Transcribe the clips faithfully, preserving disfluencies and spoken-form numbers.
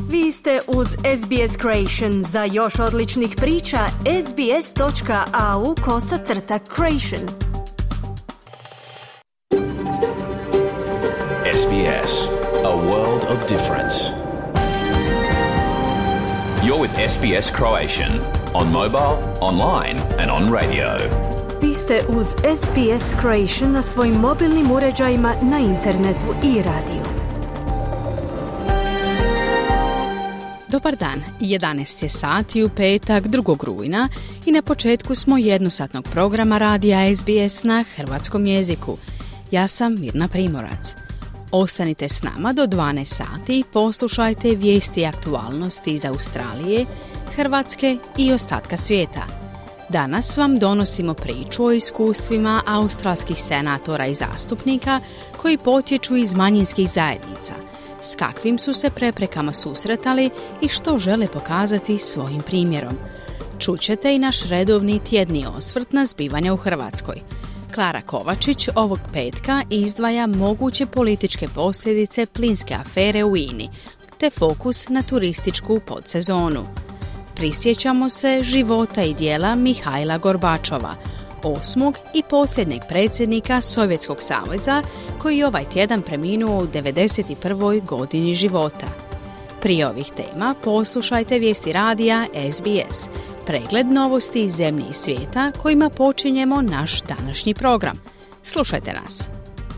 Vi ste uz S B S Creation. Za još odličnih priča, sbs.au kosacrta creation. S B S, a world of difference. You're with S B S Croatian on mobile, online and on radio. Vi ste uz S B S Creation na svojim mobilnim uređajima, na internetu i radiju. Dobar dan, jedanaest je sati u petak, drugog rujna i na početku smo jednosatnog programa radija S B S na hrvatskom jeziku. Ja sam Mirna Primorac. Ostanite s nama do dvanaest sati i poslušajte vijesti i aktualnosti iz Australije, Hrvatske i ostatka svijeta. Danas vam donosimo priču o iskustvima australskih senatora i zastupnika koji potječu iz manjinskih zajednica, s kakvim su se preprekama susretali i što žele pokazati svojim primjerom. Čućete i naš redovni tjedni osvrt na zbivanja u Hrvatskoj. Klara Kovačić ovog petka izdvaja moguće političke posljedice plinske afere u I N A-i, te fokus na turističku podsezonu. Prisjećamo se života i djela Mihajla Gorbačova, osmog i posljednjeg predsjednika Sovjetskog saveza, koji je ovaj tjedan preminuo u devedeset prvoj godini života. Prije ovih tema poslušajte vijesti radija S B S, pregled novosti iz zemlje i svijeta kojima počinjemo naš današnji program. Slušajte nas.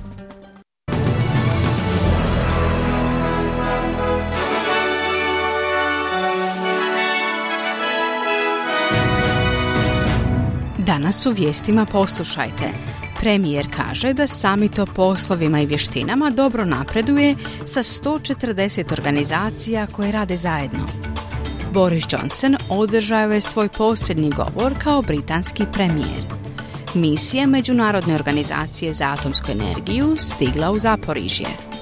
Danas u vijestima poslušajte. Premijer kaže da samit o poslovima i vještinama dobro napreduje sa sto četrdeset organizacija koje rade zajedno. Boris Johnson održao je svoj posljednji govor kao britanski premijer. Misija Međunarodne organizacije za atomsku energiju stigla u Zaporižje.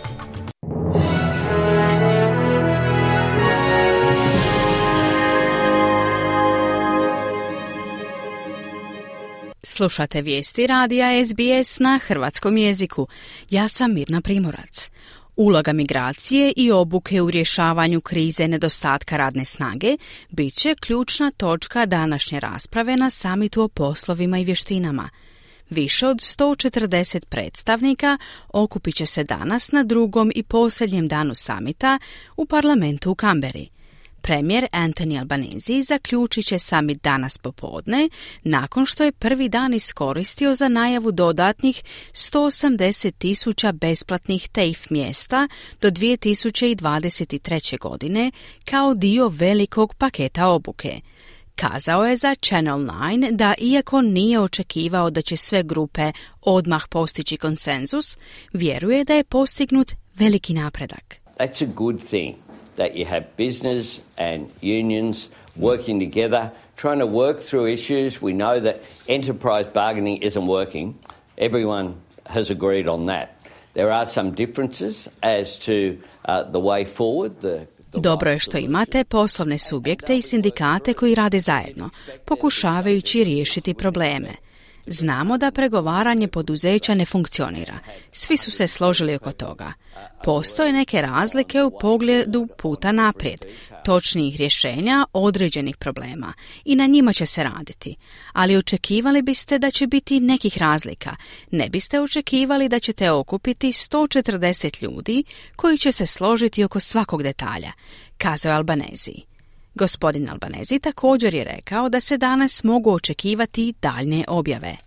Slušate vijesti radija S B S na hrvatskom jeziku. Ja sam Mirna Primorac. Uloga migracije i obuke u rješavanju krize nedostatka radne snage bit će ključna točka današnje rasprave na samitu o poslovima i vještinama. Više od sto četrdeset predstavnika okupit će se danas na drugom i posljednjem danu samita u parlamentu u Canberri. Premijer Anthony Albanese zaključit će summit danas popodne, nakon što je prvi dan iskoristio za najavu dodatnih sto osamdeset tisuća besplatnih T A F E mjesta do dvije tisuće dvadeset treće. godine kao dio velikog paketa obuke. Kazao je za Channel nine da iako nije očekivao da će sve grupe odmah postići konsenzus, vjeruje da je postignut veliki napredak. That's a good thing. That you have business and unions working together, trying to work through issues. We know that enterprise bargaining isn't working. Everyone has agreed on that. There are some differences as to uh, the way forward. The Dobro je što imate poslovne subjekte i sindikate koji rade zajedno, pokušavajući riješiti probleme. Znamo da pregovaranje poduzeća ne funkcionira. Svi su se složili oko toga. Postoje neke razlike u pogledu puta naprijed, točnijih rješenja određenih problema i na njima će se raditi. Ali očekivali biste da će biti nekih razlika. Ne biste očekivali da ćete okupiti sto četrdeset ljudi koji će se složiti oko svakog detalja, kazao je Albanese. Gospodin Albanese također je rekao da se danas mogu očekivati daljne objave.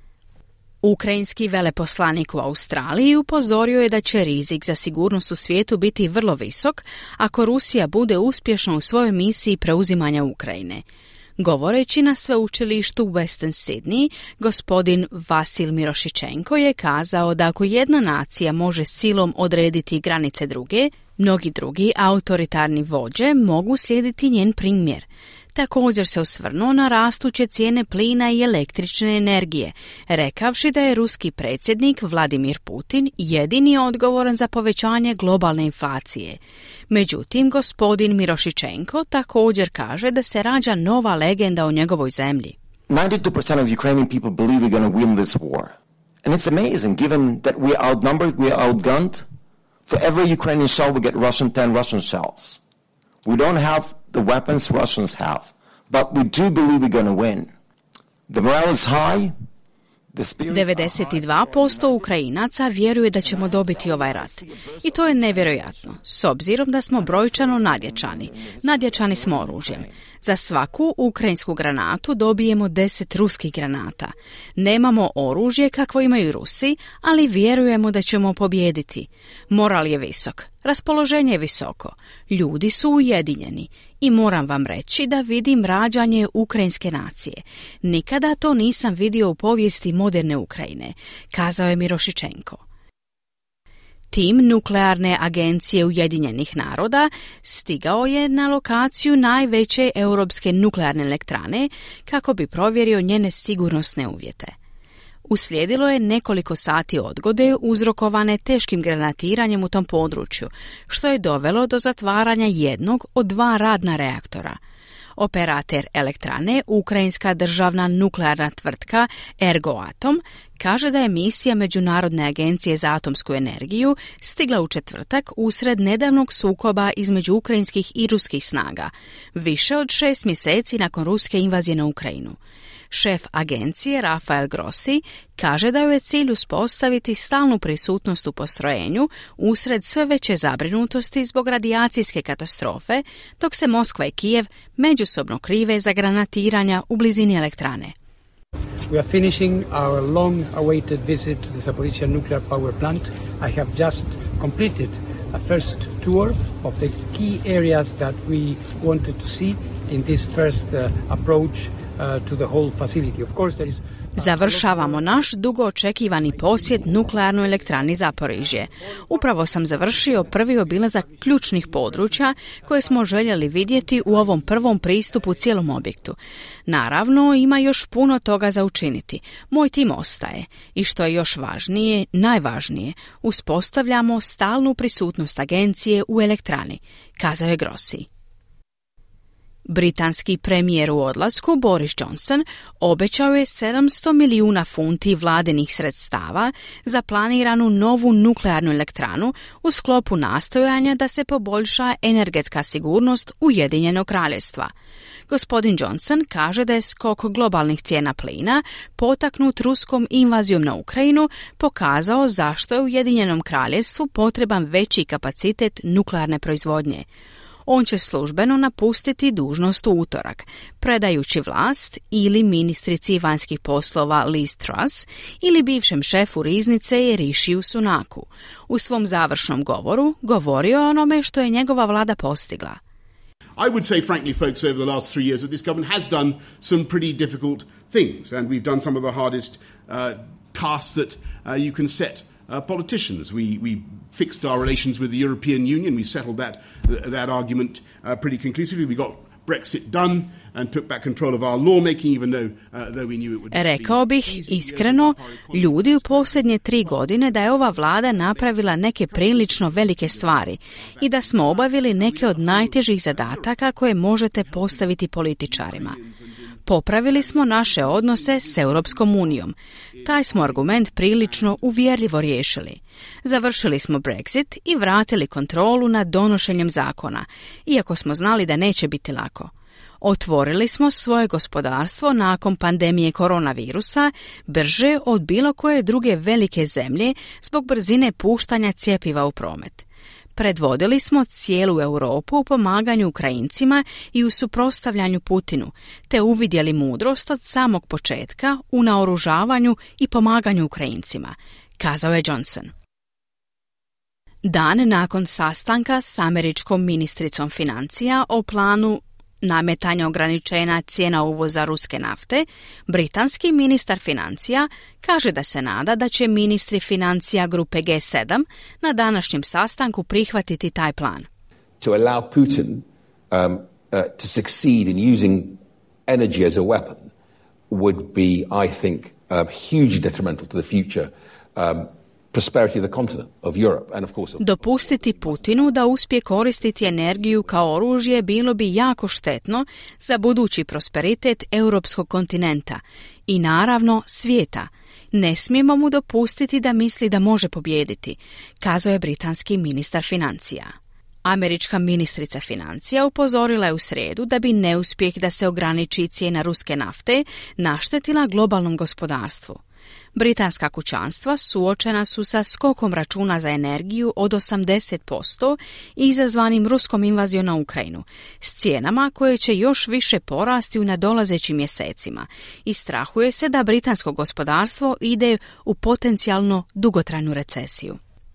Ukrajinski veleposlanik u Australiji upozorio je da će rizik za sigurnost u svijetu biti vrlo visok ako Rusija bude uspješna u svojoj misiji preuzimanja Ukrajine. Govoreći na sveučilištu u Western Sydney, gospodin Vasil Mirošičenko je kazao da ako jedna nacija može silom odrediti granice druge, mnogi drugi autoritarni vođe mogu slijediti njen primjer. Također se osvrnuo na rastuće cijene plina i električne energije, rekavši da je ruski predsjednik Vladimir Putin jedini odgovoran za povećanje globalne inflacije. Međutim, gospodin Mirošičenko također kaže da se rađa nova legenda o njegovoj zemlji. ninety-two percent of Ukrainian people believe we're going to win this war. And it's amazing, given that we're outnumbered, we're outgunned. For every Ukrainian shell we get Russian ten Russian shells. We don't have the weapons Russians have, but we do believe we're going to win. The morale is high. devedeset dva posto Ukrajinaca vjeruje da ćemo dobiti ovaj rat. I to je nevjerojatno, s obzirom da smo brojčano nadjačani. Nadjačani smo oružjem. Za svaku ukrajinsku granatu dobijemo deset ruskih granata. Nemamo oružje kakvo imaju Rusi, ali vjerujemo da ćemo pobijediti. Moral je visok, raspoloženje je visoko, ljudi su ujedinjeni i moram vam reći da vidim rađanje ukrajinske nacije. Nikada to nisam vidio u povijesti moderne Ukrajine, kazao je Mirošičenko. Tim Nuklearne agencije Ujedinjenih naroda stigao je na lokaciju najveće europske nuklearne elektrane kako bi provjerio njene sigurnosne uvjete. Uslijedilo je nekoliko sati odgode uzrokovane teškim granatiranjem u tom području, što je dovelo do zatvaranja jednog od dva radna reaktora. Operater elektrane, ukrajinska državna nuklearna tvrtka Ergoatom, kaže da je misija Međunarodne agencije za atomsku energiju stigla u četvrtak usred nedavnog sukoba između ukrajinskih i ruskih snaga, više od šest mjeseci nakon ruske invazije na Ukrajinu. Šef agencije Rafael Grossi kaže da je cilj uspostaviti stalnu prisutnost u postrojenju usred sve veće zabrinutosti zbog radijacijske katastrofe, dok se Moskva i Kijev međusobno krive za granatiranja u blizini elektrane. We are finishing our long-awaited visit to the Zaporizhzhia nuclear power plant. I have just completed a first tour of the key areas that we wanted to see in this first uh, approach uh, to the whole facility. Of course, there is Završavamo naš dugo očekivani posjet nuklearnoj elektrani Zaporižje. Upravo sam završio prvi obilazak ključnih područja koje smo željeli vidjeti u ovom prvom pristupu cijelom objektu. Naravno, ima još puno toga za učiniti. Moj tim ostaje. I što je još važnije, najvažnije, uspostavljamo stalnu prisutnost agencije u elektrani, kazao je Grossi. Britanski premijer u odlasku Boris Johnson obećao je sedamsto milijuna funti vladinih sredstava za planiranu novu nuklearnu elektranu u sklopu nastojanja da se poboljša energetska sigurnost Ujedinjenog kraljevstva. Gospodin Johnson kaže da je skok globalnih cijena plina potaknut ruskom invazijom na Ukrajinu pokazao zašto je Ujedinjenom kraljevstvu potreban veći kapacitet nuklearne proizvodnje. On će službeno napustiti dužnost u utorak, predajući vlast ili ministrici vanjskih poslova Liz Truss ili bivšem šefu riznice Rishiju Sunaku. U svom završnom govoru govorio o onome što je njegova vlada postigla. I would say, frankly, folks, over the last three years that this government has done some pretty difficult things, and we've done some of the hardest uh, tasks that uh, you can set Uh, politicians. We we fixed our relations with the European Union. We settled that uh, that argument uh, pretty conclusively. We got Brexit done and took back control of our lawmaking, even though uh, though we knew it would. Rekao bih iskreno, ljudi u posljednje tri godine da je ova vlada napravila neke prilično velike stvari i da smo obavili neke od najtežih zadataka koje možete postaviti političarima. Popravili smo naše odnose s Europskom unijom. Taj smo argument prilično uvjerljivo riješili. Završili smo Brexit i vratili kontrolu nad donošenjem zakona, iako smo znali da neće biti lako. Otvorili smo svoje gospodarstvo nakon pandemije koronavirusa brže od bilo koje druge velike zemlje zbog brzine puštanja cjepiva u promet. Predvodili smo cijelu Europu u pomaganju Ukrajincima i u suprotstavljanju Putinu, te uvidjeli mudrost od samog početka u naoružavanju i pomaganju Ukrajincima, kazao je Johnson. Dan nakon sastanka s američkom ministricom financija o planu nametanja ograničenja cijena uvoza ruske nafte, britanski ministar financija kaže da se nada da će ministri financija grupe G sedam na današnjem sastanku prihvatiti taj plan. To allow Putin um, uh, to succeed in using energy as a weapon would be, I think, um, hugely detrimental to the future um, prosperity of the continent of Europe and of course of... Dopustiti Putinu da uspije koristiti energiju kao oružje bilo bi jako štetno za budući prosperitet europskog kontinenta i naravno svijeta. Ne smijemo mu dopustiti da misli da može pobijediti, kazao je britanski ministar financija. Američka ministrica financija upozorila je u srijedu da bi neuspjeh da se ograniči cijena ruske nafte naštetila globalnom gospodarstvu. Britanska kućanstva suočena su sa skokom računa za energiju od osamdeset posto izazvanim ruskom invazijom na Ukrajinu, s cijenama koje će još više porasti u nadolazećim mjesecima i strahuje se da britansko gospodarstvo ide u potencijalno dugotrajnu recesiju.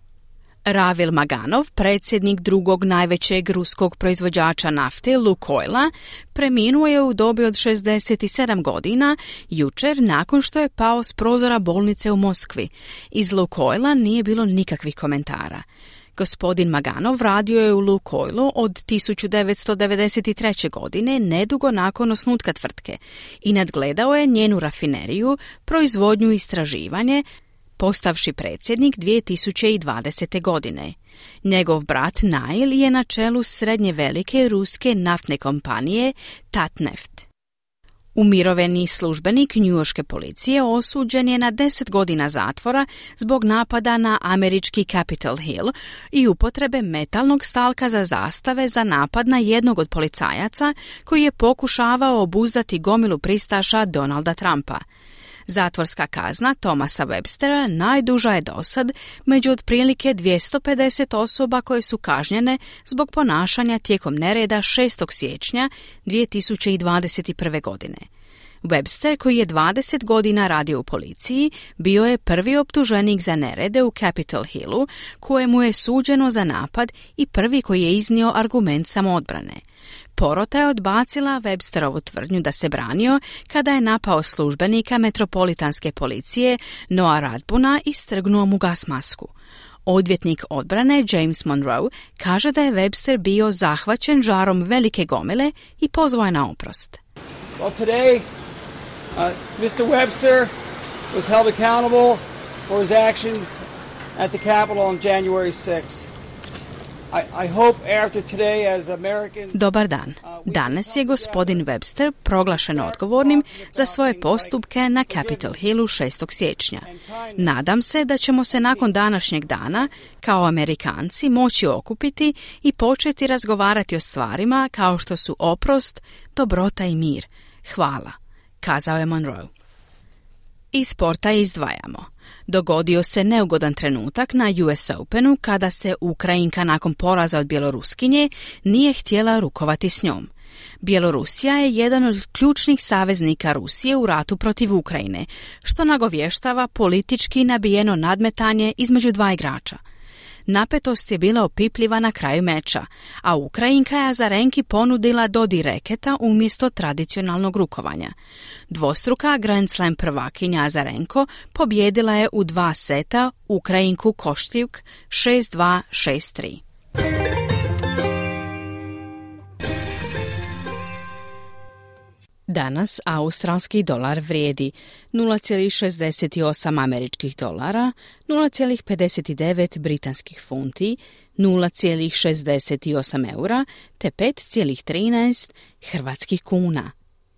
Ravil Maganov, predsjednik drugog najvećeg ruskog proizvođača nafte Lukoila, preminuo je u dobi od šezdeset sedam godina jučer nakon što je pao s prozora bolnice u Moskvi. Iz Lukoila nije bilo nikakvih komentara. Gospodin Maganov radio je u Lukoilu od tisuću devetsto devedeset treće. godine, nedugo nakon osnutka tvrtke, i nadgledao je njenu rafineriju, proizvodnju i istraživanje, postavši predsjednik dvije tisuće dvadesete. godine. Njegov brat Nail je na čelu srednje velike ruske naftne kompanije Tatneft. Umirovljeni službenik njujorške policije osuđen je na deset godina zatvora zbog napada na američki Capitol Hill i upotrebe metalnog stalka za zastave za napad na jednog od policajaca koji je pokušavao obuzdati gomilu pristaša Donalda Trumpa. Zatvorska kazna Thomasa Webstera najduža je dosad među otprilike dvjesto pedeset osoba koje su kažnjene zbog ponašanja tijekom nereda šestog siječnja dvije tisuće dvadeset prve. godine. Webster, koji je dvadeset godina radio u policiji, bio je prvi optuženik za nerede u Capitol Hillu, kojemu je suđeno za napad i prvi koji je iznio argument samoodbrane. Porota je odbacila Websterovu tvrdnju da se branio kada je napao službenika metropolitanske policije Noah Radbuna i strgnuo mu gas masku. Odvjetnik odbrane James Monroe kaže da je Webster bio zahvaćen žarom velike gomile i pozvao je na oprost. Well, today, uh, mister Webster was held accountable for his actions at the Capitol on January sixth. I, I hope after today as Americans... Dobar dan. Danas je gospodin Webster proglašen odgovornim za svoje postupke na Capitol Hillu šestog siječnja. Nadam se da ćemo se nakon današnjeg dana, kao Amerikanci, moći okupiti i početi razgovarati o stvarima kao što su oprost, dobrota i mir. Hvala, kazao je Monroe. Iz sporta izdvajamo. Dogodio se neugodan trenutak na U S Openu kada se Ukrajinka nakon poraza od Bjeloruskinje nije htjela rukovati s njom. Bjelorusija je jedan od ključnih saveznika Rusije u ratu protiv Ukrajine, što nagovještava politički nabijeno nadmetanje između dva igrača. Napetost je bila opipljiva na kraju meča, a Ukrajinka je Azarenki ponudila dodir reketa umjesto tradicionalnog rukovanja. Dvostruka Grand Slam prvakinja Azarenko pobjedila je u dva seta Ukrajinku Koštjuk šest dva šest tri. Danas australski dolar vrijedi nula zarez šezdeset osam američkih dolara, nula zarez pedeset devet britanskih funti, nula zarez šezdeset osam eura te pet zarez trinaest hrvatskih kuna.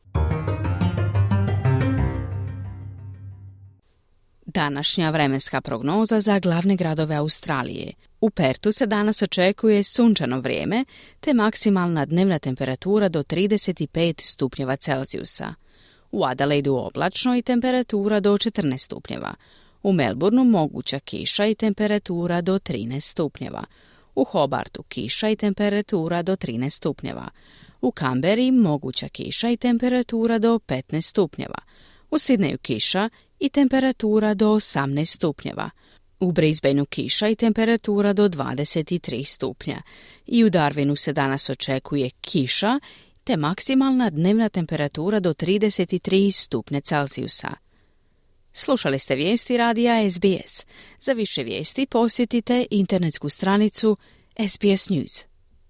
Današnja vremenska prognoza za glavne gradove Australije. U Pertu se danas očekuje sunčano vrijeme te maksimalna dnevna temperatura do trideset pet stupnjeva Celzijusa. U Adelaidu oblačno i temperatura do četrnaest stupnjeva. U Melbourneu moguća kiša i temperatura do trinaest stupnjeva. U Hobartu kiša i temperatura do trinaest stupnjeva. U Canberri moguća kiša i temperatura do petnaest stupnjeva. U Sydneyu kiša i temperatura do osamnaest stupnjeva. U Brisbaneu kiša i temperatura do dvadeset tri stupnja. I u Darwinu se danas očekuje kiša te maksimalna dnevna temperatura do trideset tri stupnja Celzijusa. Slušali ste vijesti radija S B S. Za više vijesti posjetite internetsku stranicu S B S News.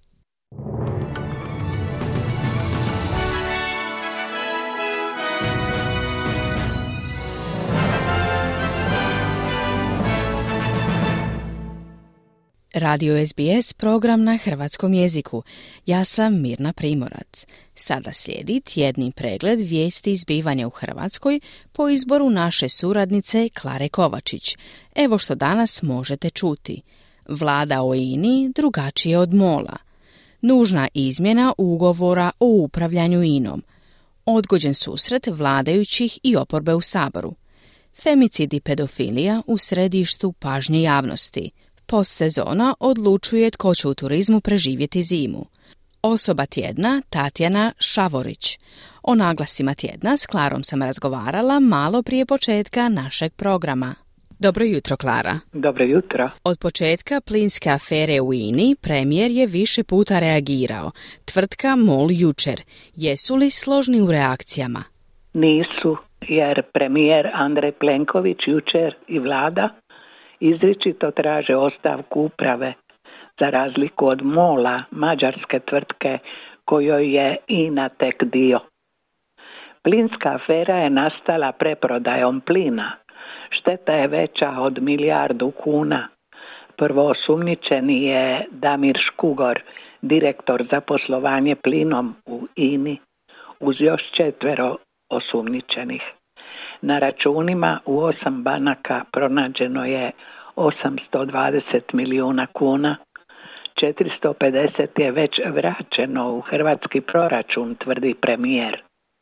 Radio S B S, program na hrvatskom jeziku. Ja sam Mirna Primorac. Sada slijedi tjedni pregled vijesti zbivanja u Hrvatskoj po izboru naše suradnice Klare Kovačić. Evo što danas možete čuti. Vlada o I N I drugačije od MOL-a. Nužna izmjena ugovora o upravljanju I N-om. Odgođen susret vladajućih i oporbe u Saboru. Femicid i pedofilija u središtu pažnje javnosti. Postsezona odlučuje tko će u turizmu preživjeti zimu. Osoba tjedna Tatjana Šavorić. O naglasima tjedna s Klarom sam razgovarala malo prije početka našeg programa. Dobro jutro, Klara. Dobro jutro. Od početka plinske afere u I N I premijer je više puta reagirao. Tvrtka MOL jučer. Jesu li složni u reakcijama? Nisu, jer premijer Andrej Plenković jučer i vlada izričito traže ostavku uprave, za razliku od MOL-a, mađarske tvrtke kojoj je I N A tek dio. Plinska afera je nastala preprodajom plina. Šteta je veća od milijardu kuna. Prvoosumnjičeni je Damir Škugor, direktor za poslovanje plinom u I N I, uz još četvero osumnjičenih. Na računima u osam banaka pronađeno je osamsto dvadeset milijuna kuna, četiristo pedeset je već vraćeno u hrvatski proračun, tvrdi premijer.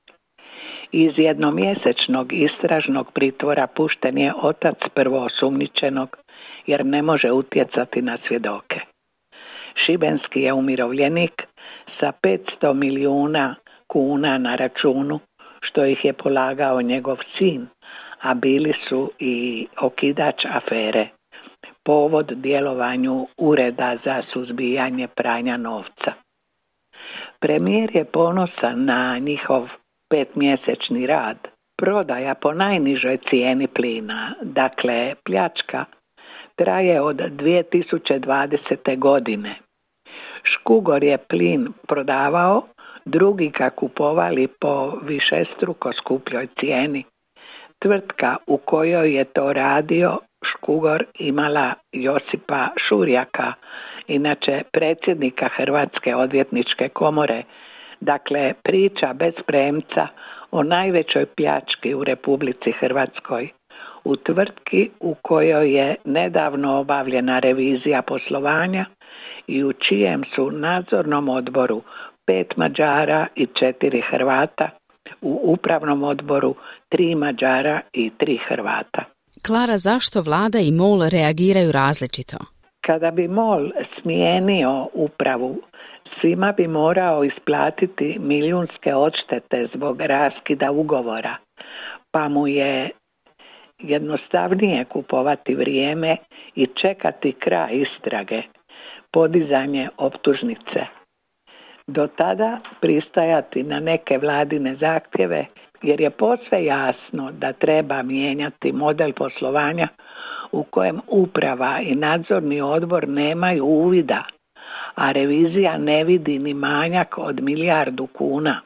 Iz jednomjesečnog istražnog pritvora pušten je otac prvoosumnjičenog jer ne može utjecati na svjedoke. Šibenski je umirovljenik sa petsto milijuna kuna na računu, što ih je polagao njegov sin, a bili su i okidač afere, povod djelovanju Ureda za suzbijanje pranja novca. Premijer je ponosan na njihov petmjesečni rad. Prodaja po najnižoj cijeni plina, dakle pljačka, traje od dvije tisuće dvadesete. godine. Škugor je plin prodavao, drugi ga kupovali po višestruko skupljoj cijeni. Tvrtka u kojoj je to radio Škugor imala Josipa Šurjaka, inače predsjednika Hrvatske odvjetničke komore, dakle priča bez premca o najvećoj pljački u Republici Hrvatskoj, u tvrtki u kojoj je nedavno obavljena revizija poslovanja i u čijem su nadzornom odboru pet Mađara i četiri Hrvata, u upravnom odboru tri Mađara i tri Hrvata. Klara, zašto vlada i MOL reagiraju različito? Kada bi MOL smijenio upravu, svima bi morao isplatiti milijunske odštete zbog raskida ugovora, pa mu je jednostavnije kupovati vrijeme i čekati kraj istrage, podizanje optužnice. Do tada pristajati na neke vladine zahtjeve, jer je posve jasno da treba mijenjati model poslovanja u kojem uprava i nadzorni odbor nemaju uvida, a revizija ne vidi ni manjak od milijardu kuna.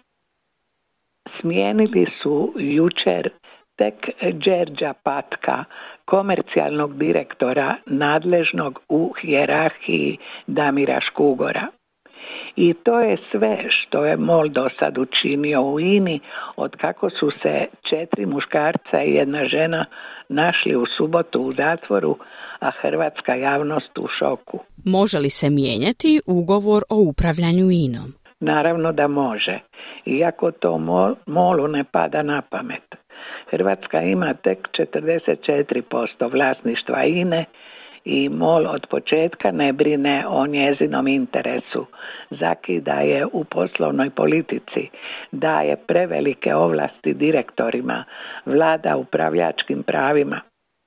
Smijenili su jučer tek Đerđa Patka, komercijalnog direktora nadležnog u hijerarhiji Damira Škugora. I to je sve što je MOL do sad učinio u I N I od kako su se četiri muškarca i jedna žena našli u subotu u zatvoru, a hrvatska javnost u šoku. Može li se mijenjati ugovor o upravljanju I N om? Naravno da može, iako to MOL, MOL-u ne pada na pamet. Hrvatska ima tek četrdeset četiri posto vlasništva I N E i MOL od početka ne brine o njezinom interesu. Zakida je u poslovnoj politici, daje prevelike ovlasti direktorima, vlada upravljačkim pravima.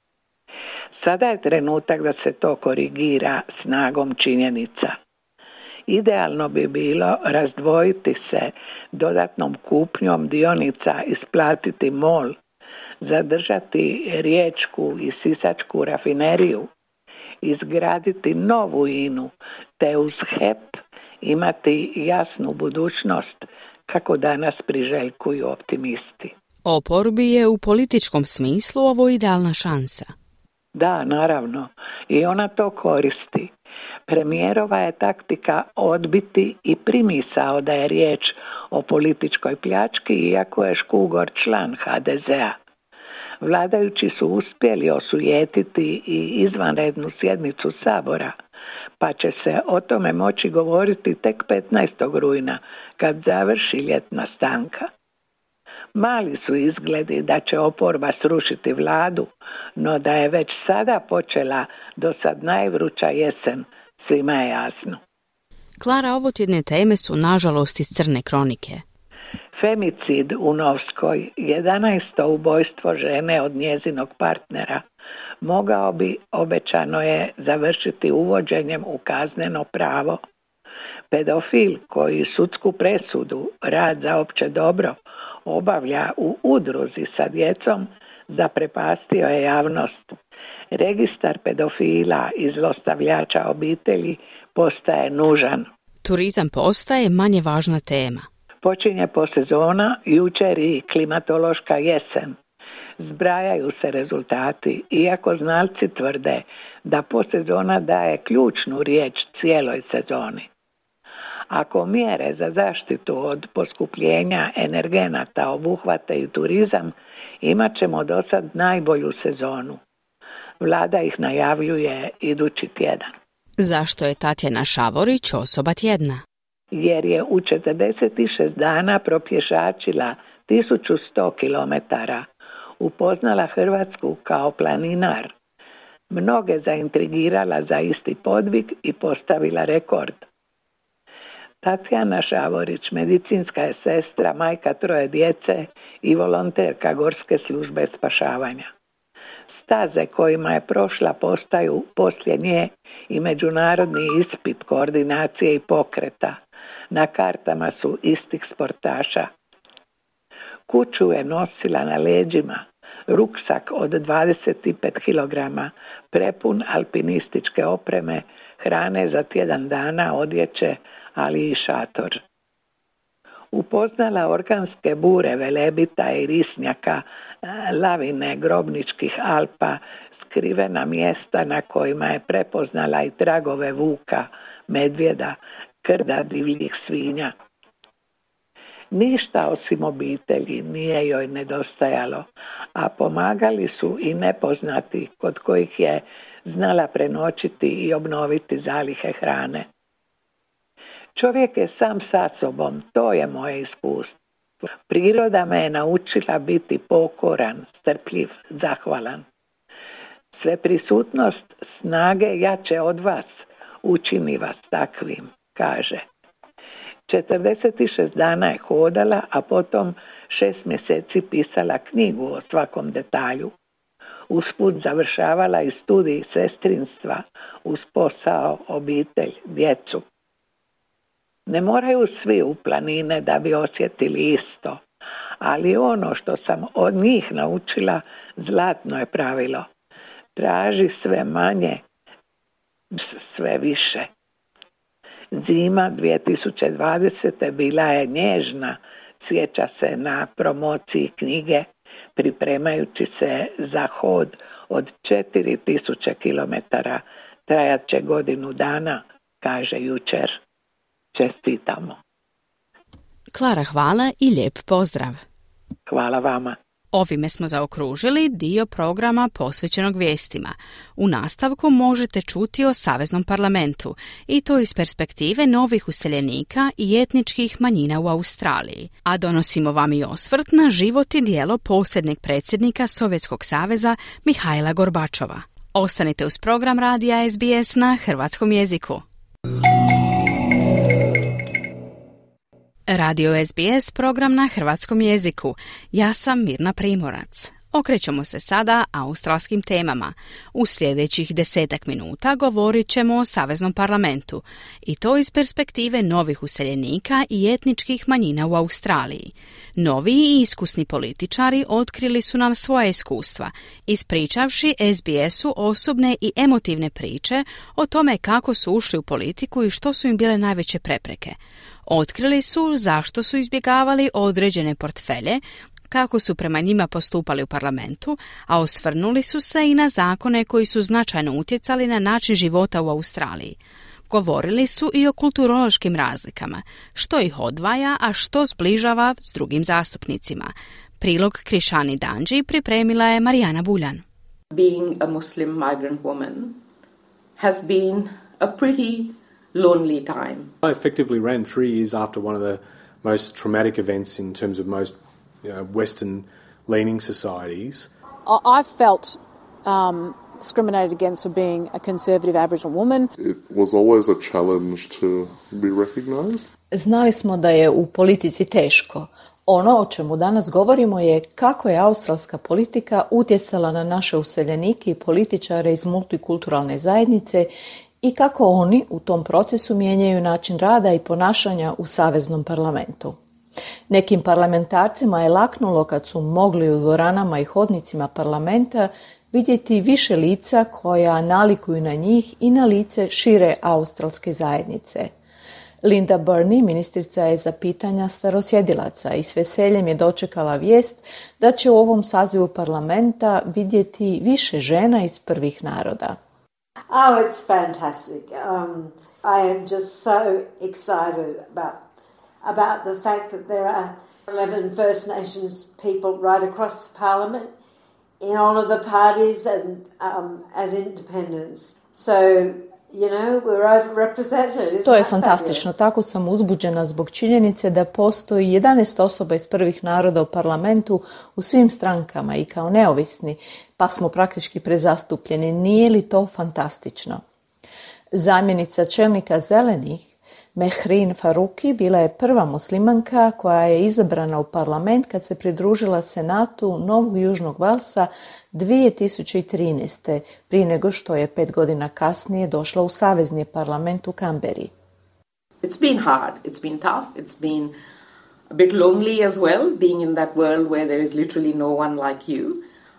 Sada je trenutak da se to korigira snagom činjenica. Idealno bi bilo razdvojiti se dodatnom kupnjom dionica, isplatiti MOL, zadržati riječku i sisačku rafineriju, izgraditi novu I N U, te uz H E P imati jasnu budućnost, kako danas priželjkuju optimisti. Oporbi je u političkom smislu ovo idealna šansa. Da, naravno. I ona to koristi. Premijerova je taktika odbiti i primisao da je riječ o političkoj pljački, iako je Škugor član H D Z-a. Vladajući su uspjeli osujetiti i izvanrednu sjednicu Sabora, pa će se o tome moći govoriti tek petnaestog rujna, kad završi ljetna stanka. Mali su izgledi da će oporba srušiti vladu, no da je već sada počela do sad najvruća jesen, svima je jasno. Klara, ovotjedne teme su nažalost iz crne kronike. Femicid u Novskoj, jedanaesto ubojstvo žene od njezinog partnera, mogao bi, obećano je, završiti uvođenjem u kazneno pravo. Pedofil koji sudsku presudu, rad za opće dobro, obavlja u udruzi sa djecom, zaprepastio je javnost. Registar pedofila i zlostavljača obitelji postaje nužan. Turizam postaje manje važna tema. Počinje posezona, jučer i klimatološka jesen. Zbrajaju se rezultati, iako znalci tvrde da posezona daje ključnu riječ cijeloj sezoni. Ako mjere za zaštitu od poskupljenja energenata obuhvate i turizam, imat ćemo do sad najbolju sezonu. Vlada ih najavljuje idući tjedan. Zašto je Tatjana Šavorić osoba tjedna? Jer je u četrdeset šest dana propješačila tisuću sto kilometara, upoznala Hrvatsku kao planinar, mnoge zaintrigirala za isti podvig i postavila rekord. Tatjana Šavorić, medicinska je sestra, majka troje djece i volonterka Gorske službe spašavanja. Staze kojima je prošla postaju poslije nje i međunarodni ispit koordinacije i pokreta. Na kartama su istih sportaša. Kuću je nosila na leđima, ruksak od dvadeset pet kilograma, prepun alpinističke opreme, hrane za tjedan dana, odjeće, ali i šator. Upoznala orkanske bure Velebita i Risnjaka, lavine Grobničkih Alpa, skrivena mjesta na kojima je prepoznala i tragove vuka, medvjeda, krda divljih svinja. Ništa osim obitelji nije joj nedostajalo, a pomagali su i nepoznati kod kojih je znala prenoćiti i obnoviti zalihe hrane. Čovjek je sam sa sobom, to je moje iskustvo. Priroda me je naučila biti pokoran, strpljiv, zahvalan. Sveprisutnost snage jače od vas učini vas takvim, kaže. četrdeset šest dana je hodala, a potom šest mjeseci pisala knjigu o svakom detalju. Usput završavala i studij sestrinstva uz posao, obitelj, djecu. Ne moraju svi u planine da bi osjetili isto, ali ono što sam od njih naučila zlatno je pravilo. Traži sve manje, sve više. Zima dvije tisuće dvadesete bila je nježna, sjeća se na promociji knjige, pripremajući se za hod od četiri tisuće kilometara, trajat će godinu dana, kaže jučer. Čestitamo. Klara, hvala i lijep pozdrav. Hvala vama. Ovime smo zaokružili dio programa posvećenog vijestima. U nastavku možete čuti o Saveznom parlamentu i to iz perspektive novih useljenika i etničkih manjina u Australiji. A donosimo vam i osvrt na život i djelo posljednjeg predsjednika Sovjetskog saveza Mihajla Gorbačova. Ostanite uz program radija S B S na hrvatskom jeziku. Radio S B S, program na hrvatskom jeziku. Ja sam Mirna Primorac. Okrećemo se sada australskim temama. U sljedećih desetak minuta govorit ćemo o Saveznom parlamentu i to iz perspektive novih useljenika i etničkih manjina u Australiji. Novi i iskusni političari otkrili su nam svoje iskustva, ispričavši S B S-u osobne i emotivne priče o tome kako su ušli u politiku i što su im bile najveće prepreke. Otkrili su zašto su izbjegavali određene portfelje, kako su prema njima postupali u parlamentu, a osvrnuli su se i na zakone koji su značajno utjecali na način života u Australiji. Govorili su i o kulturološkim razlikama, što ih odvaja, a što zbližava s drugim zastupnicima. Prilog Krišani Danđi pripremila je Marijana Buljan. Being a Muslim migrant woman has been a pretty lonely time. I effectively ran three years after one of the most traumatic events in terms of most, you know, Western-leaning societies. I felt um, discriminated against for being a conservative Aboriginal woman. It was always a challenge to be recognized. Znali smo da je u politici teško. Ono o čemu danas govorimo je kako je australska politika utjecala na naše useljenike i političare iz multikulturalne zajednice i kako oni u tom procesu mijenjaju način rada i ponašanja u saveznom parlamentu. Nekim parlamentarcima je laknulo kad su mogli u dvoranama i hodnicima parlamenta vidjeti više lica koja nalikuju na njih i na lice šire australske zajednice. Linda Burney, ministrica je za pitanja starosjedilaca i s veseljem je dočekala vijest da će u ovom sazivu parlamenta vidjeti više žena iz prvih naroda. Oh, it's fantastic. Um, I am just so excited about about the fact that there are eleven First Nations people right across the parliament in all of the parties and um, as independents. So, you know, we're overrepresented. To je fantastično. Tako sam uzbuđena zbog činjenice da postoji jedanaest osoba iz prvih naroda u parlamentu u svim strankama i kao neovisni, pa smo praktički prezastupljeni. Nije li to fantastično? Zamjenica čelnika zelenih, Mehrin Faruqi, bila je prva muslimanka koja je izabrana u parlament kad se pridružila Senatu Novog Južnog Walesa dvije tisuće trinaeste. prije nego što je pet godina kasnije došla u savezni parlament u Kamberi. It's been hard, it's been tough, it's been a bit lonely as well, being in that world where there is literally no one like you.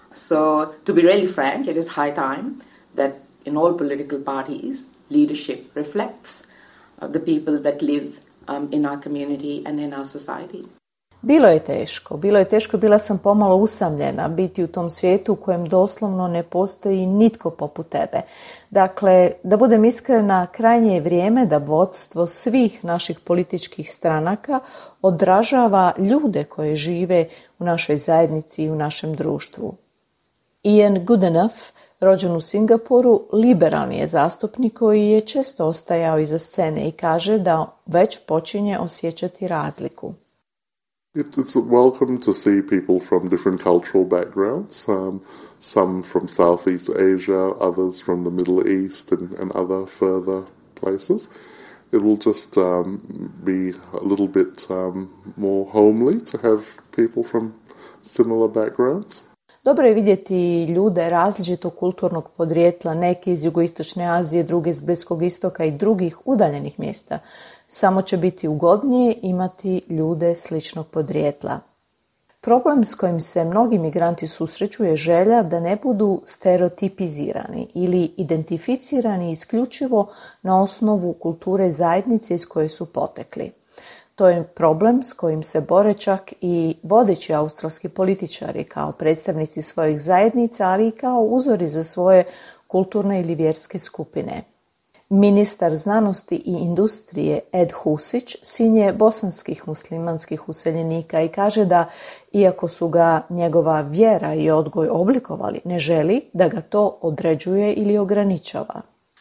So, to be really frank, it is high time that in all political parties, leadership reflects the people that live um, in our community and in our society. Bilo je teško, bilo je teško, bila sam pomalo usamljena biti u tom svijetu u kojem doslovno ne postoji nitko poput tebe. Dakle, da budem iskrena, krajnje je vrijeme da vodstvo svih naših političkih stranaka odražava ljude koje žive u našoj zajednici i u našem društvu. Ian Goodenough, rođen u Singapuru, liberalni je zastupnik koji je često ostajao iza scene i kaže da već počinje osjećati razliku. It, it's welcome to see people from different cultural backgrounds, um, some from Southeast Asia, others from the Middle East and, and other further places. It will just um, be a little bit um, more homely to have people from similar backgrounds. Dobro je vidjeti ljude različitog kulturnog podrijetla, neki iz jugoistočne Azije, drugi iz Bliskog istoka i drugih udaljenih mjesta. Samo će biti ugodnije imati ljude sličnog podrijetla. Problem s kojim se mnogi migranti susreću je želja da ne budu stereotipizirani ili identificirani isključivo na osnovu kulture zajednice iz koje su potekli. To je problem s kojim se bore čak i vodeći australski političari kao predstavnici svojih zajednica, ali i kao uzori za svoje kulturne ili vjerske skupine. Ministar znanosti i industrije Ed Husić sin je bosanskih muslimanskih useljenika i kaže da, iako su ga njegova vjera i odgoj oblikovali, ne želi da ga to određuje ili ograničava.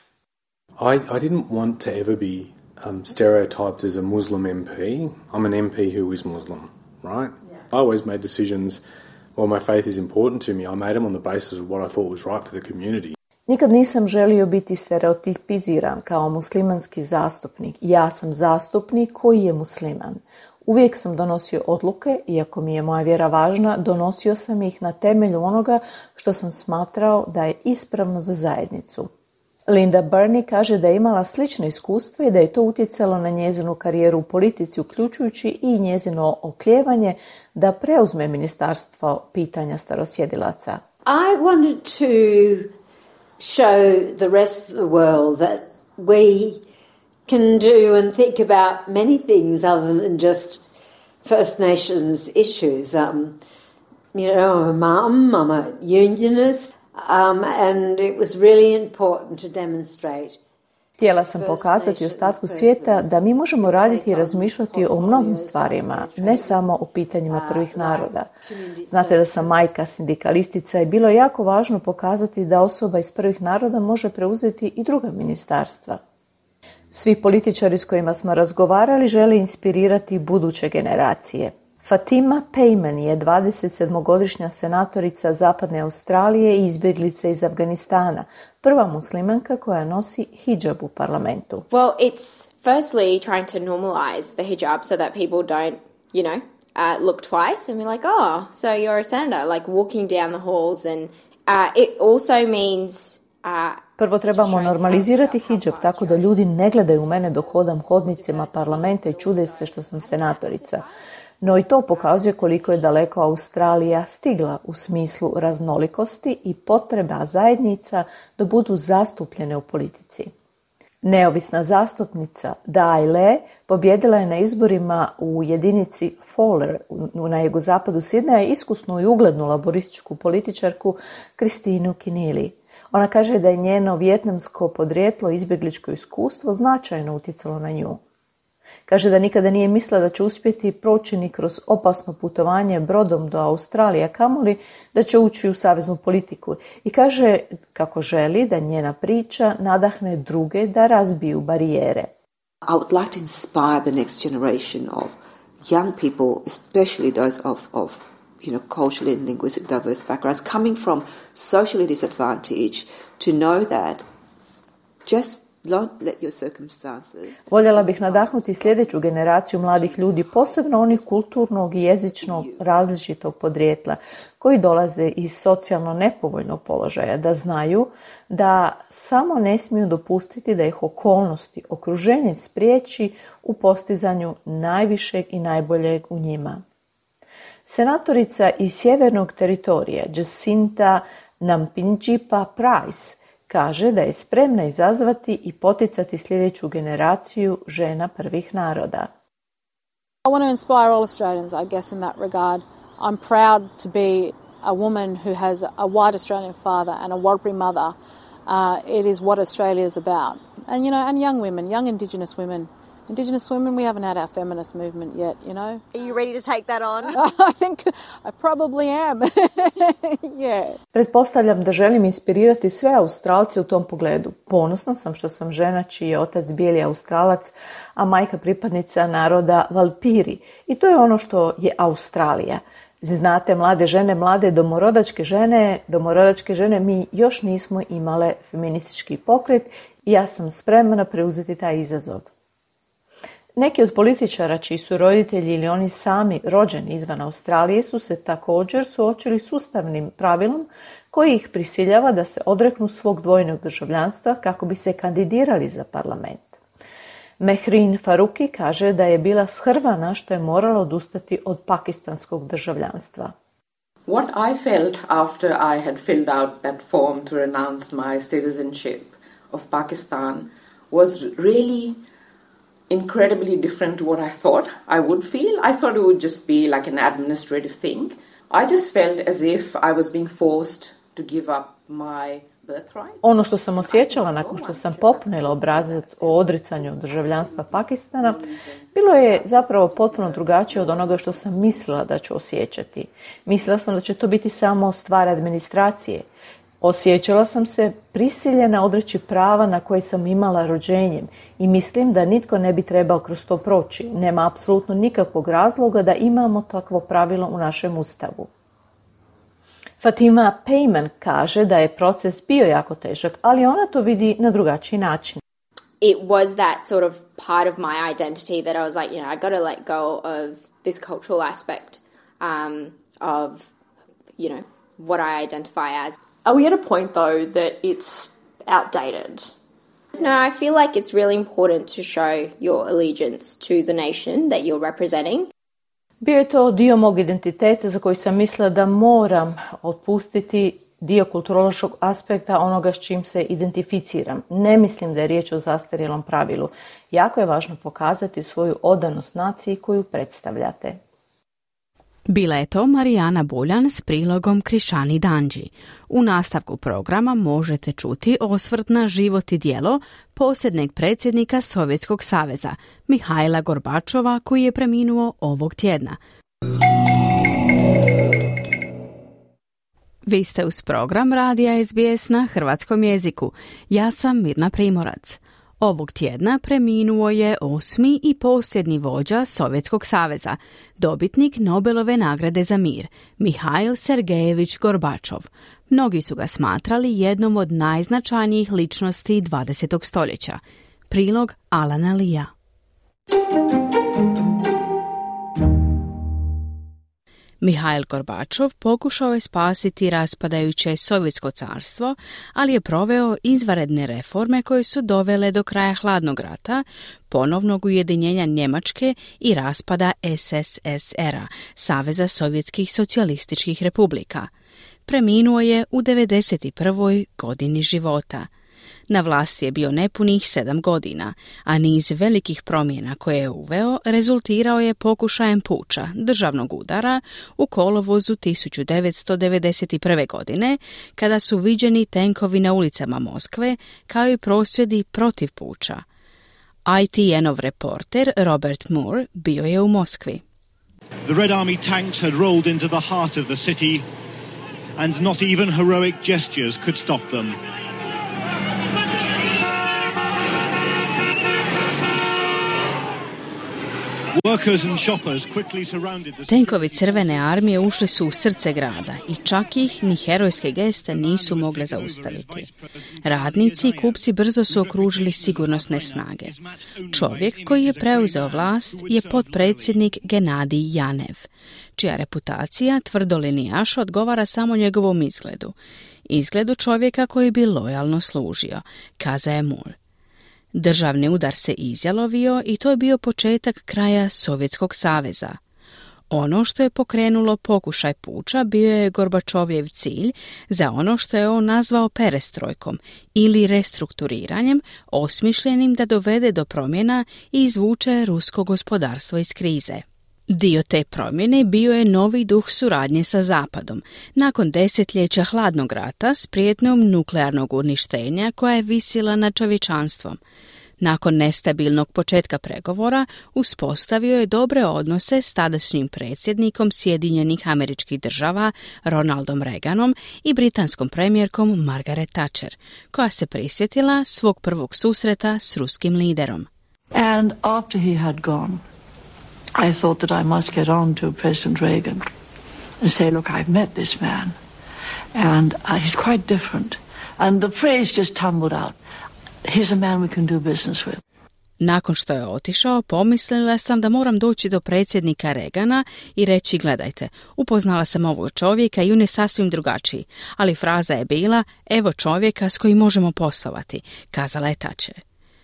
I, I didn't want to ever be um, stereotyped as a Muslim M P. I'm an M P who is Muslim, right? Yeah. I always made decisions, well, my faith is important to me. I made them on the basis of what I thought was right for the community. Nikad nisam želio biti stereotipiziran kao muslimanski zastupnik. Ja sam zastupnik koji je musliman. Uvijek sam donosio odluke, iako mi je moja vjera važna, donosio sam ih na temelju onoga što sam smatrao da je ispravno za zajednicu. Linda Burney kaže da je imala slično iskustvo i da je to utjecalo na njezinu karijeru u politici, uključujući i njezino oklijevanje da preuzme ministarstvo pitanja starosjedilaca. I wanted to show the rest of the world that we can do and think about many things other than just First Nations issues. Um, you know, I'm a mum, I'm a unionist, um, and it was really important to demonstrate Htjela sam pokazati ostatku svijeta da mi možemo raditi i razmišljati o mnogim stvarima, ne samo o pitanjima prvih naroda. Znate da sam majka sindikalistica i bilo je jako važno pokazati da osoba iz prvih naroda može preuzeti i druga ministarstva. Svi političari s kojima smo razgovarali žele inspirirati buduće generacije. Fatima Payman je dvadesetsedmogodišnja senatorica Zapadne Australije i izbjeglica iz Afganistana, prva muslimanka koja nosi hidžab u parlamentu. Well, it's firstly trying to normalize the hijab so that people don't, you know, uh, look twice and be like, oh, so you're a senator, like walking down the halls. And uh, it also means... Uh, Prvo trebamo normalizirati hidžab tako da ljudi ne gledaju u mene dok hodam hodnicima parlamenta i čude se što sam senatorica. No i to pokazuje koliko je daleko Australija stigla u smislu raznolikosti i potreba zajednica da budu zastupljene u politici. Neovisna zastupnica Dai Le pobjedila je na izborima u jedinici Fowler na jugozapadu Sidneja iskusnu i uglednu laborističku političarku Kristinu Kinili. Ona kaže da je njeno vijetnamsko podrijetlo i izbjegličko iskustvo značajno utjecalo na nju. Kaže da nikada nije mislila da će uspjeti proći ni kroz opasno putovanje brodom do Australije, kamoli da će ući u saveznu politiku. I kaže kako želi da njena priča nadahne druge da razbiju barijere. I would like to inspire the next generation of young people, especially those of, of you know, culturally and linguistic diverse backgrounds, coming from socially disadvantaged, to know that just don't let your circumstances... Voljela bih nadahnuti sljedeću generaciju mladih ljudi, posebno onih kulturnog i jezičnog različitog podrijetla, koji dolaze iz socijalno nepovoljnog položaja, da znaju da samo ne smiju dopustiti da ih okolnosti, okruženje spriječi u postizanju najvišeg i najboljeg u njima. Senatorica iz sjevernog teritorija Jacinta Nampijinpa Price kaže da je spremna izazvati i poticati sljedeću generaciju žena prvih naroda. I want to inspire all Australians, I guess, in that regard. I'm proud to be a woman who has a white Australian father and a Warlpiri mother. Uh, it is what Australia is about. And, you know, and young women, young Indigenous women. Indigenous women, we haven't had our feminist movement yet, you know. Are you ready to take that on? I think I probably am. Yeah. Pretpostavljam da želim inspirirati sve Australce u tom pogledu. Ponosna sam što sam žena čiji je otac bijeli Australac, a majka pripadnica naroda Warlpiri. I to je ono što je Australija. Znate, mlade žene, mlade domorodačke žene, domorodačke žene, mi još nismo imale feministički pokret i ja sam spremna preuzeti taj izazov. Neki od političara čiji su roditelji ili oni sami rođeni izvan Australije su se također suočili s ustavnim pravilom koji ih prisiljava da se odreknu svog dvojnog državljanstva kako bi se kandidirali za parlament. Mehreen Faruqi kaže da je bila shrvana što je morala odustati od pakistanskog državljanstva. What I felt after I had filled out that form to renounce my citizenship of Pakistan was really incredibly different to what I thought I would feel. I thought it would just be like an administrative thing. I just felt as if I was being forced to give up my birthright. Ono što sam osjećala nakon što sam popunila obrazac o odricanju državljanstva Pakistana, bilo je zapravo potpuno drugačije od onoga što sam mislila da ću osjećati. Mislila sam da će to biti samo stvar administracije. Osjećala sam se prisiljena odreći prava na koje sam imala rođenjem i mislim da nitko ne bi trebao kroz to proći. Nema apsolutno nikakvog razloga da imamo takvo pravilo u našem ustavu. Fatima Payman kaže da je proces bio jako težak, ali ona to vidi na drugačiji način. It was that sort of part of my identity that I was like, you know, I got to let go of this cultural aspect um, of, you know, what I identify as. Are we at a point, though, that it's outdated? No, I feel like it's really important to show your allegiance to the nation that you're representing. Bio je to dio mog identiteta za koji sam mislila da moram otpustiti dio kulturološkog aspekta onoga s čim se identificiram. Ne mislim da je riječ o zastarjelom pravilu. Jako je važno pokazati svoju odanost naciji koju predstavljate. Bila je to Marijana Buljan s prilogom Krišani Danđi. U nastavku programa možete čuti osvrt na život i djelo posljednjeg predsjednika Sovjetskog saveza, Mihajla Gorbačova, koji je preminuo ovog tjedna. Vi ste uz program Radija S B S na hrvatskom jeziku. Ja sam Mirna Primorac. Ovog tjedna preminuo je osmi i posljednji vođa Sovjetskog saveza, dobitnik Nobelove nagrade za mir, Mihail Sergejević Gorbačov. Mnogi su ga smatrali jednom od najznačajnijih ličnosti dvadesetog stoljeća. Prilog Alana Lija. Mihail Gorbačov pokušao je spasiti raspadajuće Sovjetsko carstvo, ali je proveo izvanredne reforme koje su dovele do kraja hladnog rata, ponovnog ujedinjenja Njemačke i raspada S S S R-a, Saveza sovjetskih socijalističkih republika. Preminuo je u devedeset prvoj godini života. Na vlasti je bio nepunih sedam godina, a niz velikih promjena koje je uveo rezultirao je pokušajem puča, državnog udara, u kolovozu tisuću devetsto devedeset prve. godine, kada su viđeni tenkovi na ulicama Moskve, kao i prosvjedi protiv puča. I T N-ov reporter Robert Moore bio je u Moskvi. The Red Army tanks had rolled into the heart of the city, and not even heroic gestures could stop them. Tenkovi Crvene armije ušli su u srce grada i čak ih ni herojske geste nisu mogle zaustaviti. Radnici i kupci brzo su okružili sigurnosne snage. Čovjek koji je preuzeo vlast je potpredsjednik Genadij Janev, čija reputacija tvrdolinijaš odgovara samo njegovom izgledu. Izgledu čovjeka koji bi lojalno služio, kazao je Moore. Državni udar se izjalovio i to je bio početak kraja Sovjetskog saveza. Ono što je pokrenulo pokušaj puča bio je Gorbačovjev cilj za ono što je on nazvao perestrojkom ili restrukturiranjem, osmišljenim da dovede do promjena i izvuče rusko gospodarstvo iz krize. Dio te promjene bio je novi duh suradnje sa Zapadom, nakon desetljeća hladnog rata s prijetnjom nuklearnog uništenja koja je visila nad čovječanstvom. Nakon nestabilnog početka pregovora uspostavio je dobre odnose s tadašnjim predsjednikom Sjedinjenih Američkih Država Ronaldom Reaganom i britanskom premijerkom Margaret Thatcher, koja se prisjetila svog prvog susreta s ruskim liderom. And after he had gone, I thought that I must get on to President Reagan and say, look, I've met this man, and uh, he's quite different. And the phrase just tumbled out. He's a man we can do business with. Nakon što je otišao, pomislila sam da moram doći do predsjednika Reagana i reći, gledajte, upoznala sam ovog čovjeka i on je sasvim drugačiji, ali fraza je bila, evo čovjeka s kojim možemo poslovati, kazala je Thatcher.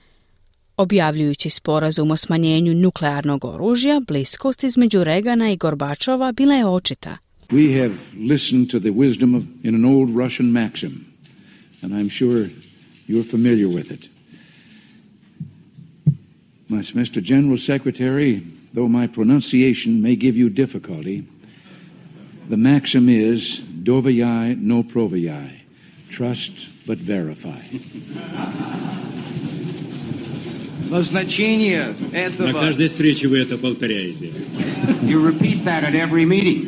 Objavljujući sporazum o smanjenju nuklearnog oružja, bliskost između Reagana i Gorbačova bila je očita. We have listened to the wisdom of in an old Russian maxim, and I'm sure you're familiar with it. Mister General Secretary, though my pronunciation may give you difficulty, the maxim is doverjaj no provejaj, trust but verify. Назначение этого... На каждой встрече вы это повторяете. You repeat that at every meeting.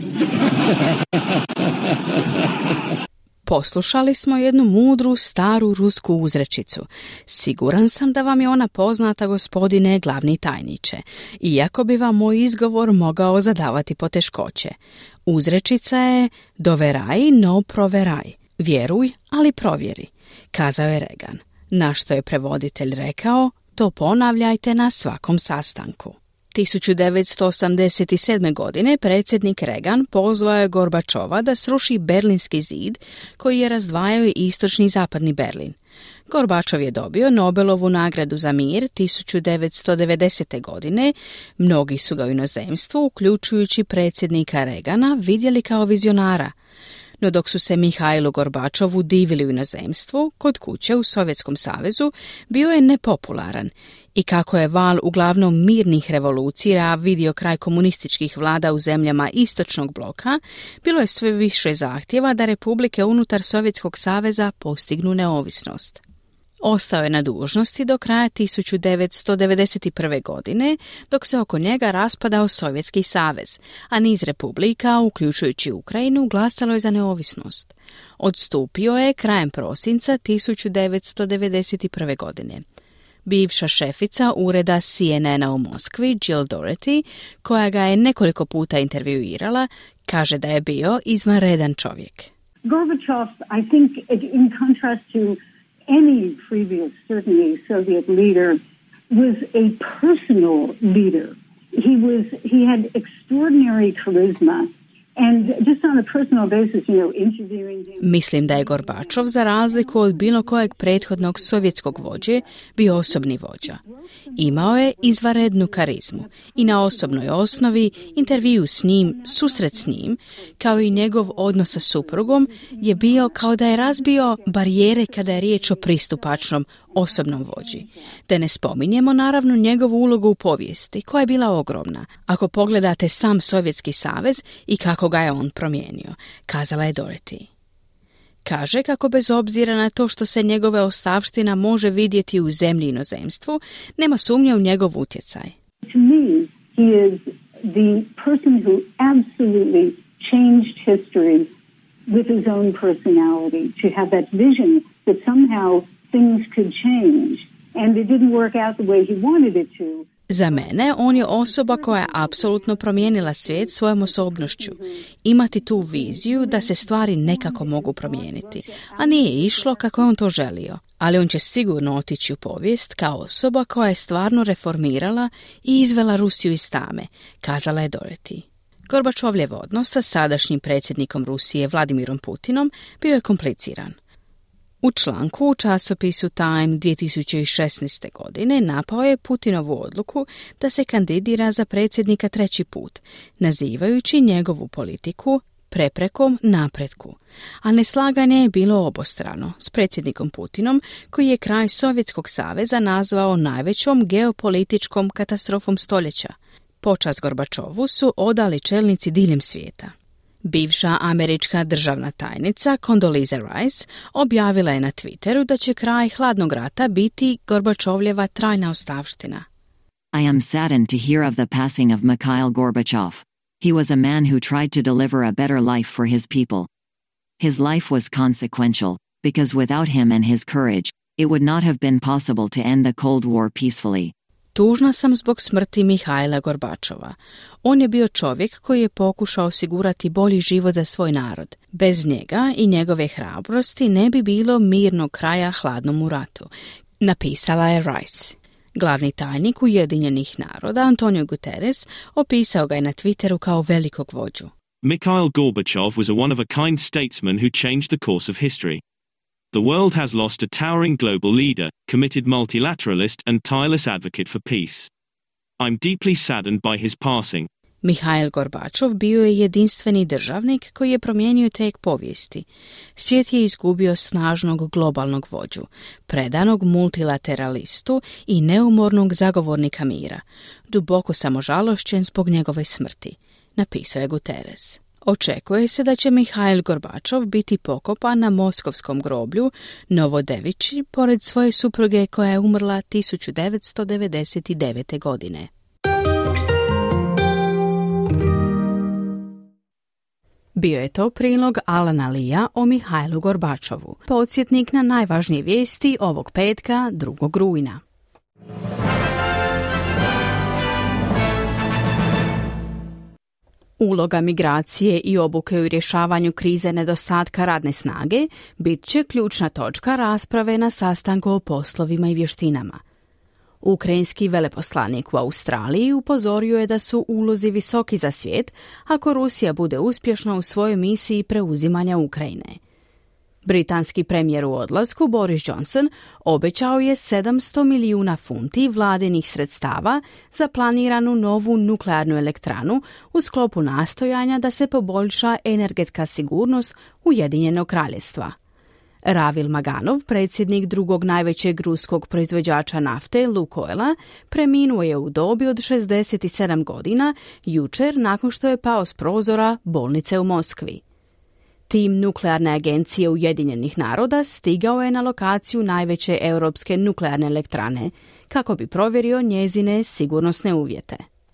Poslušali smo jednu mudru, staru rusku uzrečicu. Siguran sam da vam je ona poznata, gospodine glavni tajniče, iako bi vam moj izgovor mogao zadavati poteškoće. Uzrečica je doveraj, no proveraj. Vjeruj, ali provjeri, kazao je Reagan. Na što je prevoditelj rekao, to ponavljajte na svakom sastanku. tisuću devetsto osamdeset sedme. godine predsjednik Reagan pozvao je Gorbačova da sruši Berlinski zid koji je razdvajao istočni i zapadni Berlin. Gorbačov je dobio Nobelovu nagradu za mir tisuću devetsto devedesete. godine. Mnogi su ga u inozemstvu, uključujući predsjednika Reagana, vidjeli kao vizionara. No dok su se Mihajlu Gorbačovu divili u inozemstvu, kod kuće u Sovjetskom savezu bio je nepopularan i kako je val uglavnom mirnih revolucija vidio kraj komunističkih vlada u zemljama istočnog bloka, bilo je sve više zahtjeva da republike unutar Sovjetskog saveza postignu neovisnost. Ostao je na dužnosti do kraja tisuću devetsto devedeset prve. godine, dok se oko njega raspadao Sovjetski savez, a niz republika, uključujući Ukrajinu, glasalo je za neovisnost. Odstupio je krajem prosinca tisuću devetsto devedeset prve. godine. Bivša šefica ureda C N N-a u Moskvi, Jill Doherty, koja ga je nekoliko puta intervjuirala, kaže da je bio izvanredan čovjek. Gorbachev, I think, in contrast to any previous, certainly Soviet leader, was a personal leader. He was, he had extraordinary charisma. And just on a personal basis, you know, interviewing him. Mislim da je Gorbačov, za razliku od bilo kojeg prethodnog sovjetskog vođe, bio osobni vođa. Imao je izvanrednu karizmu i na osobnoj osnovi intervju s njim, susret s njim, kao i njegov odnos sa suprugom, je bio kao da je razbio barijere kada je riječ o pristupačnom osobnom vođi. Te ne spominjemo naravno njegovu ulogu u povijesti, koja je bila ogromna, ako pogledate sam Sovjetski savez i kako ga je on promijenio, kazala je Doherty. Kaže kako bez obzira na to što se njegove ostavština može vidjeti u zemlji i inozemstvu, nema sumnje u njegov utjecaj. To me, he is the person who absolutely changed history with his own personality, to have that vision that somehow things could change, and it didn't work out the way he wanted it to. Za mene, on je osoba koja je apsolutno promijenila svijet svojom osobnošću. Imati tu viziju da se stvari nekako mogu promijeniti, a nije išlo kako je on to želio. Ali on će sigurno otići u povijest kao osoba koja je stvarno reformirala i izvela Rusiju iz tame, kazala je Doherty. Gorbačovljev odnos sa sadašnjim predsjednikom Rusije Vladimirom Putinom bio je kompliciran. U članku u časopisu Time dvije tisuće šesnaeste. godine napao je Putinovu odluku da se kandidira za predsjednika treći put, nazivajući njegovu politiku preprekom napretku. A neslaganje je bilo obostrano s predsjednikom Putinom, koji je kraj Sovjetskog saveza nazvao najvećom geopolitičkom katastrofom stoljeća. Počast Gorbačovu su odali čelnici diljem svijeta. Bivša američka državna tajnica Condoleezza Rice objavila je na Twitteru da će kraj hladnog rata biti Gorbačovljeva trajna ostavština. I am saddened to hear of the passing of Mikhail Gorbachev. He was a man who tried to deliver a better life for his people. His life was consequential, because without him and his courage, it would not have been possible to end the Cold War peacefully. Tužna sam zbog smrti Mihajla Gorbačova. On je bio čovjek koji je pokušao osigurati bolji život za svoj narod. Bez njega i njegove hrabrosti ne bi bilo mirnog kraja hladnom ratu, napisala je Rice. Glavni tajnik Ujedinjenih naroda Antonio Guterres opisao ga je na Twitteru kao velikog vođu. Mikhail Gorbachev was a one-of-a-kind statesman who changed the course of history. The world has lost a towering global leader, committed multilateralist and tireless advocate for peace. I'm deeply saddened by his passing. Mihajl Gorbačov bio je jedinstveni državnik koji je promijenio tek povijesti. Svijet je izgubio snažnog globalnog vođu, predanog multilateralistu i neumornog zagovornika mira. Duboko sam ožalošćen zbog njegove smrti, napisao je Guterres. Očekuje se da će Mihajl Gorbačov biti pokopan na moskovskom groblju Novodevići pored svoje supruge koja je umrla tisuću devetsto devedeset devete. godine. Bio je to prilog Alana Lija o Mihajlu Gorbačovu. Podsjetnik na najvažnije vijesti ovog petka, drugog rujna. Uloga migracije i obuke u rješavanju krize nedostatka radne snage bit će ključna točka rasprave na sastanku o poslovima i vještinama. Ukrajinski veleposlanik u Australiji upozorio je da su ulozi visoki za svijet ako Rusija bude uspješna u svojoj misiji preuzimanja Ukrajine. Britanski premijer u odlasku Boris Johnson obećao je sedamsto milijuna funti vladinih sredstava za planiranu novu nuklearnu elektranu u sklopu nastojanja da se poboljša energetska sigurnost Ujedinjenog kraljevstva. Ravil Maganov, predsjednik drugog najvećeg ruskog proizvođača nafte Lukoila, preminuo je u dobi od šezdeset sedam godina jučer nakon što je pao s prozora bolnice u Moskvi. Tim nuklearne agencije Ujedinjenih naroda stigao je na lokaciju najveće europske nuklearne elektrane kako bi provjerio njezine sigurnosne uvjete.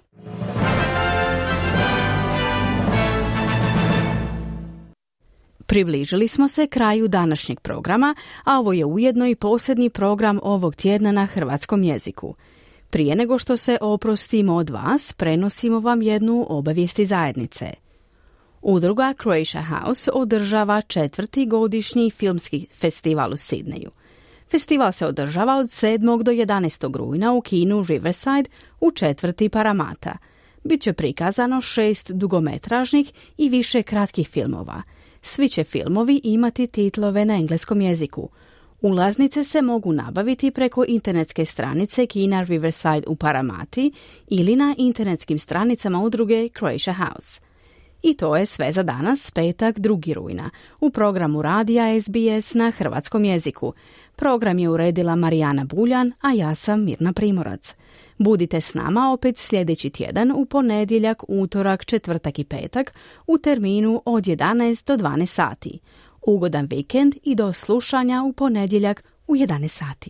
Približili smo se kraju današnjeg programa, a ovo je ujedno i posljednji program ovog tjedna na hrvatskom jeziku. Prije nego što se oprostimo od vas, prenosimo vam jednu obavijest iz zajednice. Udruga Croatia House održava četvrti godišnji filmski festival u Sidneju. Festival se održava od sedmog do jedanaestog rujna u kinu Riverside u četvrti Paramata. Biće prikazano šest dugometražnih i više kratkih filmova. Svi će filmovi imati titlove na engleskom jeziku. Ulaznice se mogu nabaviti preko internetske stranice kina Riverside u Paramati ili na internetskim stranicama udruge Croatia House. I to je sve za danas, petak drugi rujna, u programu radija S B S na hrvatskom jeziku. Program je uredila Marijana Buljan, a ja sam Mirna Primorac. Budite s nama opet sljedeći tjedan u ponedjeljak, utorak, četvrtak i petak u terminu od jedanaest do dvanaest sati. Ugodan vikend i do slušanja u ponedjeljak u jedanaest sati.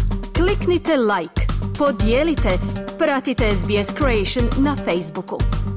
Kliknite like, podijelite, pratite S B S Creation na Facebooku.